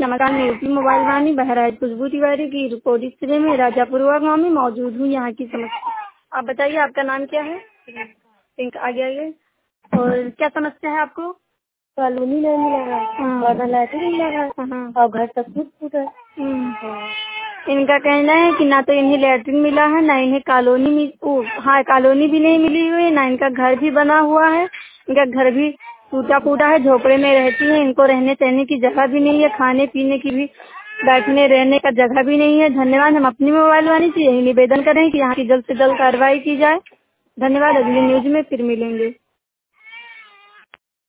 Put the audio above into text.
नमस्कार, मैं UP mobile Vani Bahraich Khushboo Tiwari की रिपोर्ट स्टूडियो में राजापुरवा गाँव में मौजूद हूँ। यहाँ की समस्या आप बताइए, आपका नाम क्या है? पिंक। आगे आगे। और क्या समस्या है आपको? कॉलोनी नहीं मिला है, घर लैट्रिन नहीं लगा है और घर सब टूट फूट है। इनका कहना है कि ना तो इन्हें लैट्रिन मिला है, ना इन्हें कॉलोनी हाँ कॉलोनी भी नहीं मिली हुई, ना इनका घर भी बना हुआ है। इनका घर भी टूटा फूटा है, झोपड़े में रहती है। इनको रहने सहने की जगह भी नहीं है, खाने पीने की भी, बैठने रहने का जगह भी नहीं है। धन्यवाद। हम अपनी मोबाइल वाणी से यही निवेदन करें कि यहाँ की जल्द से जल्द कार्रवाई की जाए। धन्यवाद। अगली न्यूज में फिर मिलेंगे।